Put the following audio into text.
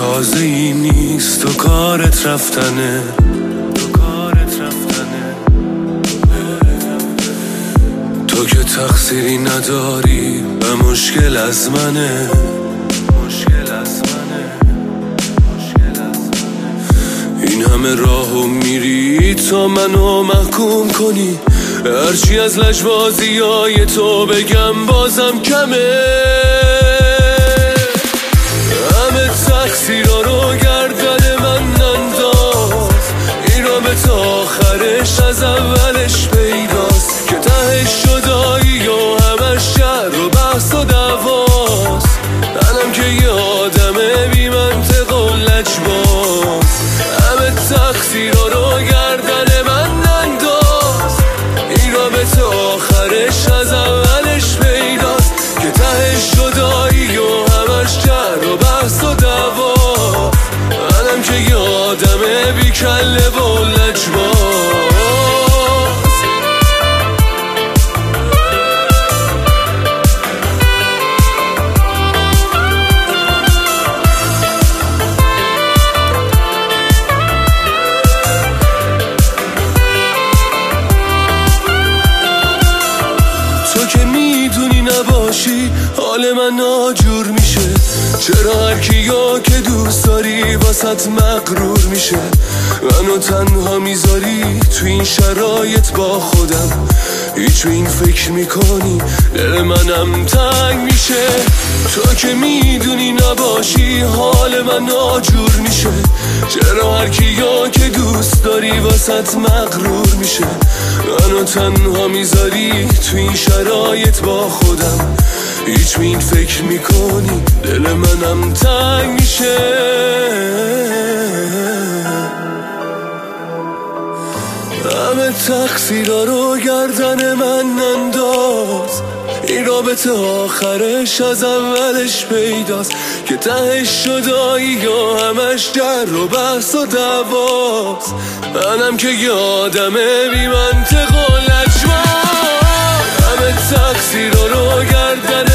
تازه ای نیست و کارت رفتنه. تو که تقصیری نداری و مشکل از منه. این همه راهو میری تا منو محکوم کنی، هرچی از لجبازیای تو بگم بازم کمه. همه تقصیرها رو گردن من ننداز، این رابطه آخرش از اولش پیداست که تهش جدایی و همش شر و بحث و دعواست. منم که یه آدم بی منطق و لجباز. همه تقصیرها رو گردن من ننداز، این رابطه آخرش از اولش پیداست که تهش جدایی و همش جر و بحث و دعوا. منم که یه آدم بی کله و لجباز. تو که میدونی نباشی حال من ناجور میشه، چرا هر کیو که دوست داری واسط مغرور میشه. منو تنها میذاری تو این شرایط با خودم، هیچ این فکر میکنی دل منم تنگ میشه. تو که میدونی نباشی حال من ناجور میشه، چرا هر کیو که دوست داری واسط مغرور میشه. منو تنها میذاری تو این شرایط با خودم، هیچ این فکر میکنی دل منم تنگ میشه. همه تقصیرها رو گردن من ننداز، این رابطه آخرش از اولش پیداست که تهش جدایی و همش جر و بحث و دعواست. منم که یه آدم بی منطق و لجباز. همه تقصیرها رو گردن